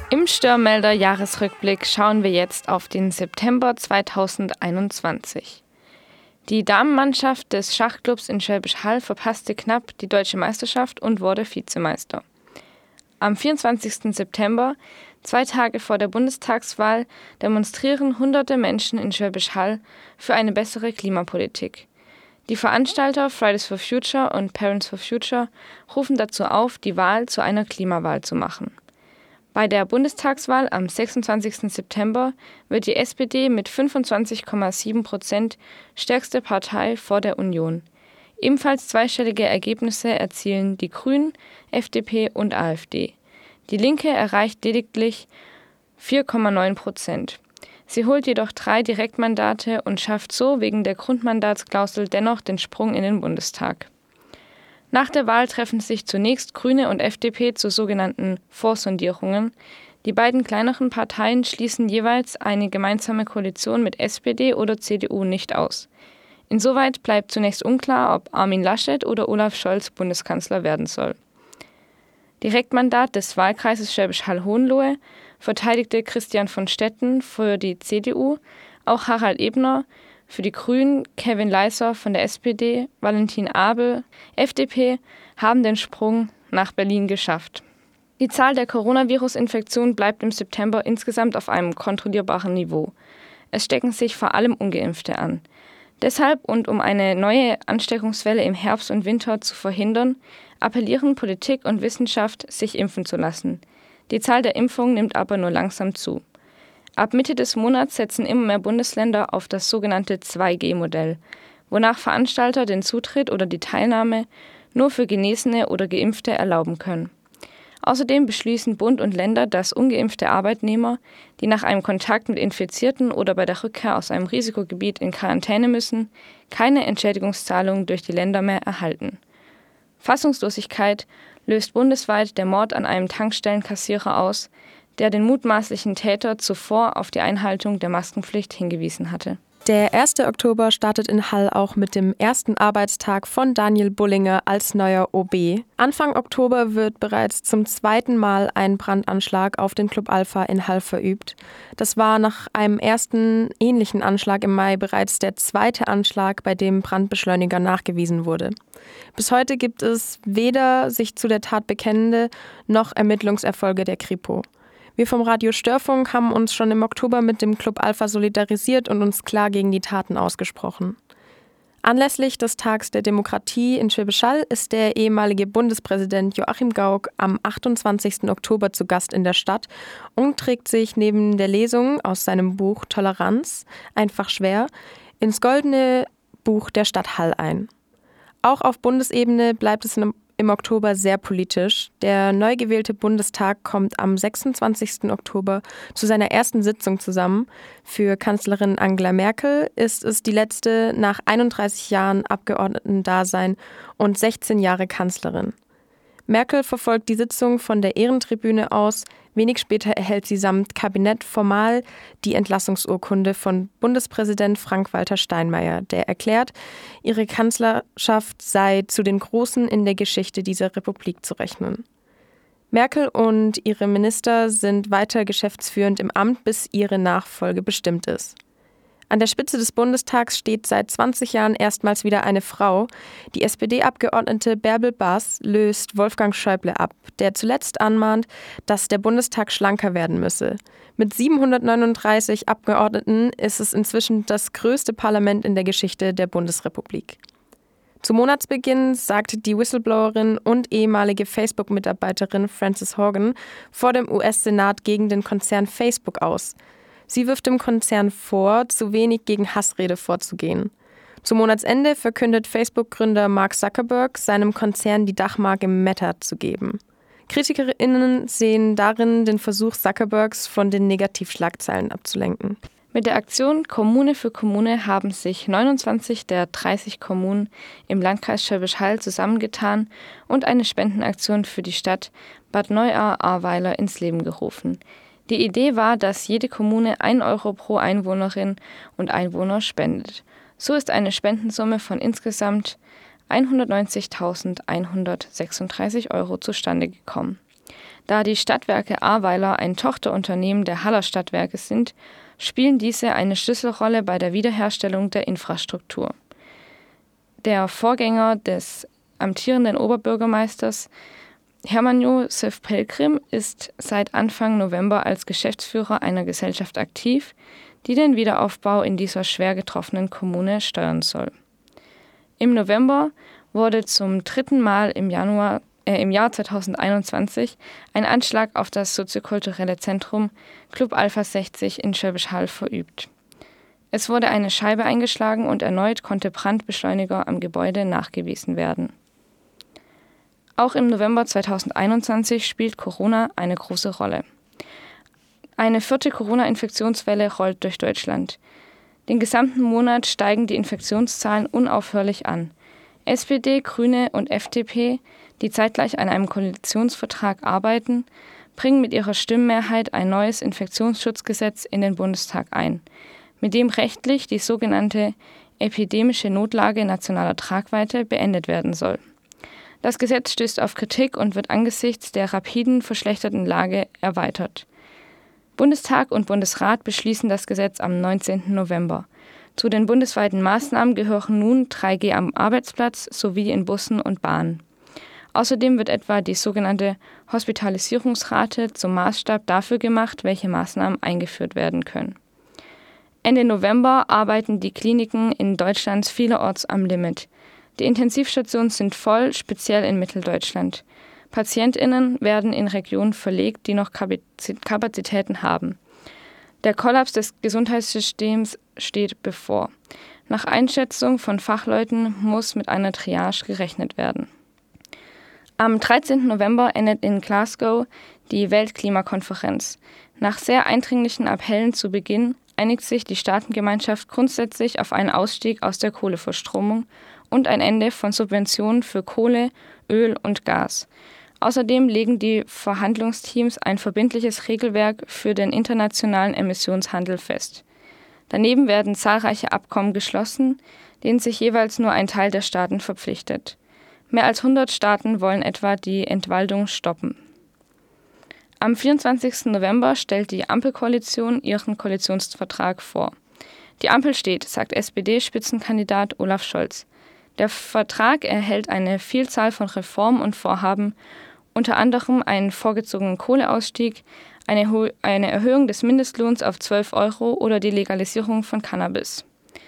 Im Störmelder-Jahresrückblick schauen wir jetzt auf den September 2021. Die Damenmannschaft des Schachclubs in Schwäbisch Hall verpasste knapp die deutsche Meisterschaft und wurde Vizemeister. Am 24. September, 2 Tage vor der Bundestagswahl, demonstrieren hunderte Menschen in Schwäbisch Hall für eine bessere Klimapolitik. Die Veranstalter Fridays for Future und Parents for Future rufen dazu auf, die Wahl zu einer Klimawahl zu machen. Bei der Bundestagswahl am 26. September wird die SPD mit 25,7% stärkste Partei vor der Union. Ebenfalls zweistellige Ergebnisse erzielen die Grünen, FDP und AfD. Die Linke erreicht lediglich 4,9%. Sie holt jedoch 3 Direktmandate und schafft so wegen der Grundmandatsklausel dennoch den Sprung in den Bundestag. Nach der Wahl treffen sich zunächst Grüne und FDP zu sogenannten Vorsondierungen. Die beiden kleineren Parteien schließen jeweils eine gemeinsame Koalition mit SPD oder CDU nicht aus. Insoweit bleibt zunächst unklar, ob Armin Laschet oder Olaf Scholz Bundeskanzler werden soll. Direktmandat des Wahlkreises Schwäbisch Hall-Hohenlohe verteidigte Christian von Stetten für die CDU, auch Harald Ebner für die Grünen, Kevin Leisser von der SPD, Valentin Abel, FDP, haben den Sprung nach Berlin geschafft. Die Zahl der Coronavirus-Infektionen bleibt im September insgesamt auf einem kontrollierbaren Niveau. Es stecken sich vor allem Ungeimpfte an. Deshalb und um eine neue Ansteckungswelle im Herbst und Winter zu verhindern, appellieren Politik und Wissenschaft, sich impfen zu lassen. Die Zahl der Impfungen nimmt aber nur langsam zu. Ab Mitte des Monats setzen immer mehr Bundesländer auf das sogenannte 2G-Modell, wonach Veranstalter den Zutritt oder die Teilnahme nur für Genesene oder Geimpfte erlauben können. Außerdem beschließen Bund und Länder, dass ungeimpfte Arbeitnehmer, die nach einem Kontakt mit Infizierten oder bei der Rückkehr aus einem Risikogebiet in Quarantäne müssen, keine Entschädigungszahlungen durch die Länder mehr erhalten. Fassungslosigkeit löst bundesweit der Mord an einem Tankstellenkassierer aus, der den mutmaßlichen Täter zuvor auf die Einhaltung der Maskenpflicht hingewiesen hatte. Der 1. Oktober startet in Hall auch mit dem ersten Arbeitstag von Daniel Bullinger als neuer OB. Anfang Oktober wird bereits zum 2. Mal ein Brandanschlag auf den Club Alpha in Hall verübt. Das war nach einem ersten ähnlichen Anschlag im Mai bereits der 2. Anschlag, bei dem Brandbeschleuniger nachgewiesen wurde. Bis heute gibt es weder sich zu der Tat bekennende noch Ermittlungserfolge der Kripo. Wir vom Radio Störfunk haben uns schon im Oktober mit dem Club Alpha solidarisiert und uns klar gegen die Taten ausgesprochen. Anlässlich des Tags der Demokratie in Schwäbisch Hall ist der ehemalige Bundespräsident Joachim Gauck am 28. Oktober zu Gast in der Stadt und trägt sich neben der Lesung aus seinem Buch Toleranz, einfach schwer, ins goldene Buch der Stadt Hall ein. Auch auf Bundesebene bleibt es im Oktober sehr politisch. Der neu gewählte Bundestag kommt am 26. Oktober zu seiner ersten Sitzung zusammen. Für Kanzlerin Angela Merkel ist es die letzte nach 31 Jahren Abgeordnetendasein und 16 Jahre Kanzlerin. Merkel verfolgt die Sitzung von der Ehrentribüne aus. Wenig später erhält sie samt Kabinett formal die Entlassungsurkunde von Bundespräsident Frank-Walter Steinmeier, der erklärt, ihre Kanzlerschaft sei zu den Großen in der Geschichte dieser Republik zu rechnen. Merkel und ihre Minister sind weiter geschäftsführend im Amt, bis ihre Nachfolge bestimmt ist. An der Spitze des Bundestags steht seit 20 Jahren erstmals wieder eine Frau. Die SPD-Abgeordnete Bärbel Baas löst Wolfgang Schäuble ab, der zuletzt anmahnt, dass der Bundestag schlanker werden müsse. Mit 739 Abgeordneten ist es inzwischen das größte Parlament in der Geschichte der Bundesrepublik. Zu Monatsbeginn sagte die Whistleblowerin und ehemalige Facebook-Mitarbeiterin Frances Haugen vor dem US-Senat gegen den Konzern Facebook aus. Sie wirft dem Konzern vor, zu wenig gegen Hassrede vorzugehen. Zum Monatsende verkündet Facebook-Gründer Mark Zuckerberg, seinem Konzern die Dachmarke Meta zu geben. KritikerInnen sehen darin den Versuch Zuckerbergs, von den Negativschlagzeilen abzulenken. Mit der Aktion Kommune für Kommune haben sich 29 der 30 Kommunen im Landkreis Schwäbisch Hall zusammengetan und eine Spendenaktion für die Stadt Bad Neuahr-Ahrweiler ins Leben gerufen. Die Idee war, dass jede Kommune 1 Euro pro Einwohnerin und Einwohner spendet. So ist eine Spendensumme von insgesamt 190.136 Euro zustande gekommen. Da die Stadtwerke Ahrweiler ein Tochterunternehmen der Haller Stadtwerke sind, spielen diese eine Schlüsselrolle bei der Wiederherstellung der Infrastruktur. Der Vorgänger des amtierenden Oberbürgermeisters, Hermann Josef Pelgrim, ist seit Anfang November als Geschäftsführer einer Gesellschaft aktiv, die den Wiederaufbau in dieser schwer getroffenen Kommune steuern soll. Im November wurde zum 3. Mal im Jahr 2021 ein Anschlag auf das soziokulturelle Zentrum Club Alpha 60 in Schwäbisch Hall verübt. Es wurde eine Scheibe eingeschlagen und erneut konnte Brandbeschleuniger am Gebäude nachgewiesen werden. Auch im November 2021 spielt Corona eine große Rolle. Eine 4. Corona-Infektionswelle rollt durch Deutschland. Den gesamten Monat steigen die Infektionszahlen unaufhörlich an. SPD, Grüne und FDP, die zeitgleich an einem Koalitionsvertrag arbeiten, bringen mit ihrer Stimmenmehrheit ein neues Infektionsschutzgesetz in den Bundestag ein, mit dem rechtlich die sogenannte epidemische Notlage nationaler Tragweite beendet werden soll. Das Gesetz stößt auf Kritik und wird angesichts der rapiden verschlechterten Lage erweitert. Bundestag und Bundesrat beschließen das Gesetz am 19. November. Zu den bundesweiten Maßnahmen gehören nun 3G am Arbeitsplatz sowie in Bussen und Bahnen. Außerdem wird etwa die sogenannte Hospitalisierungsrate zum Maßstab dafür gemacht, welche Maßnahmen eingeführt werden können. Ende November arbeiten die Kliniken in Deutschland vielerorts am Limit. Die Intensivstationen sind voll, speziell in Mitteldeutschland. PatientInnen werden in Regionen verlegt, die noch Kapazitäten haben. Der Kollaps des Gesundheitssystems steht bevor. Nach Einschätzung von Fachleuten muss mit einer Triage gerechnet werden. Am 13. November endet in Glasgow die Weltklimakonferenz. Nach sehr eindringlichen Appellen zu Beginn einigt sich die Staatengemeinschaft grundsätzlich auf einen Ausstieg aus der Kohleverstromung und ein Ende von Subventionen für Kohle, Öl und Gas. Außerdem legen die Verhandlungsteams ein verbindliches Regelwerk für den internationalen Emissionshandel fest. Daneben werden zahlreiche Abkommen geschlossen, denen sich jeweils nur ein Teil der Staaten verpflichtet. Mehr als 100 Staaten wollen etwa die Entwaldung stoppen. Am 24. November stellt die Ampelkoalition ihren Koalitionsvertrag vor. Die Ampel steht, sagt SPD-Spitzenkandidat Olaf Scholz. Der Vertrag enthält eine Vielzahl von Reformen und Vorhaben, unter anderem einen vorgezogenen Kohleausstieg, eine Erhöhung des Mindestlohns auf 12 € oder die Legalisierung von Cannabis.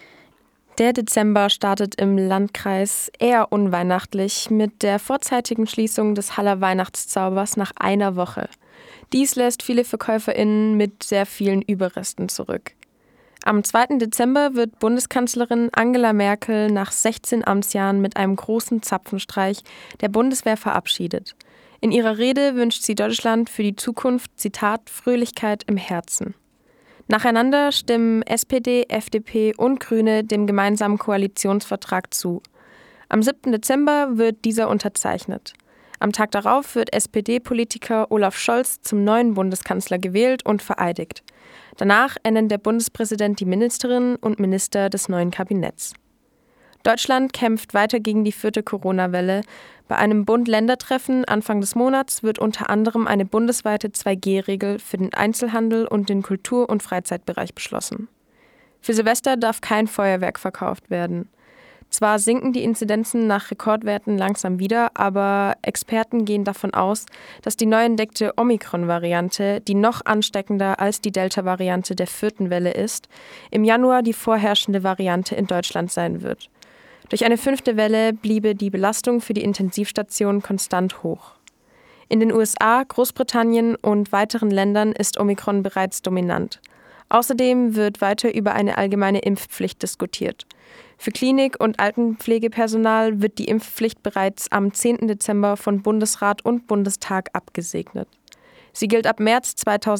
Der Dezember startet im Landkreis eher unweihnachtlich mit der vorzeitigen Schließung des Haller Weihnachtszaubers nach einer Woche. Dies lässt viele VerkäuferInnen mit sehr vielen Überresten zurück. Am 2. Dezember wird Bundeskanzlerin Angela Merkel nach 16 Amtsjahren mit einem großen Zapfenstreich der Bundeswehr verabschiedet. In ihrer Rede wünscht sie Deutschland für die Zukunft, Zitat, Fröhlichkeit im Herzen. Nacheinander stimmen SPD, FDP und Grüne dem gemeinsamen Koalitionsvertrag zu. Am 7. Dezember wird dieser unterzeichnet. Am Tag darauf wird SPD-Politiker Olaf Scholz zum neuen Bundeskanzler gewählt und vereidigt. Danach ernennt der Bundespräsident die Ministerinnen und Minister des neuen Kabinetts. Deutschland kämpft weiter gegen die 4. Corona-Welle. Bei einem Bund-Länder-Treffen Anfang des Monats wird unter anderem eine bundesweite 2G-Regel für den Einzelhandel und den Kultur- und Freizeitbereich beschlossen. Für Silvester darf kein Feuerwerk verkauft werden. Zwar sinken die Inzidenzen nach Rekordwerten langsam wieder, aber Experten gehen davon aus, dass die neu entdeckte Omikron-Variante, die noch ansteckender als die Delta-Variante der 4. Welle ist, im Januar die vorherrschende Variante in Deutschland sein wird. Durch eine 5. Welle bliebe die Belastung für die Intensivstationen konstant hoch. In den USA, Großbritannien und weiteren Ländern ist Omikron bereits dominant. Außerdem wird weiter über eine allgemeine Impfpflicht diskutiert. Für Klinik- und Altenpflegepersonal wird die Impfpflicht bereits am 10. Dezember von Bundesrat und Bundestag abgesegnet. Sie gilt ab März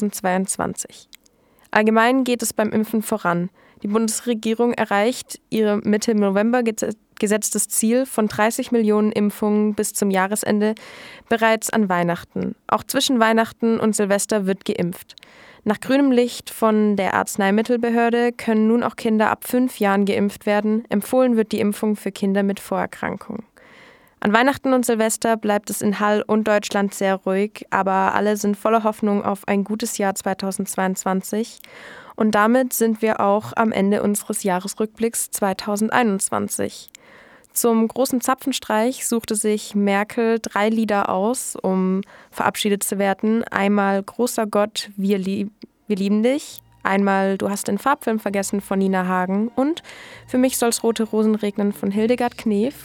2022. Allgemein geht es beim Impfen voran. Die Bundesregierung erreicht ihr Mitte November gesetztes Ziel von 30 Millionen Impfungen bis zum Jahresende bereits an Weihnachten. Auch zwischen Weihnachten und Silvester wird geimpft. Nach grünem Licht von der Arzneimittelbehörde können nun auch Kinder ab 5 Jahren geimpft werden. Empfohlen wird die Impfung für Kinder mit Vorerkrankungen. An Weihnachten und Silvester bleibt es in Hall und Deutschland sehr ruhig, aber alle sind voller Hoffnung auf ein gutes Jahr 2022. Und damit sind wir auch am Ende unseres Jahresrückblicks 2021. Zum großen Zapfenstreich suchte sich Merkel 3 Lieder aus, um verabschiedet zu werden. Einmal Großer Gott, wir lieben dich. Einmal Du hast den Farbfilm vergessen von Nina Hagen und Für mich soll's rote Rosen regnen von Hildegard Knef.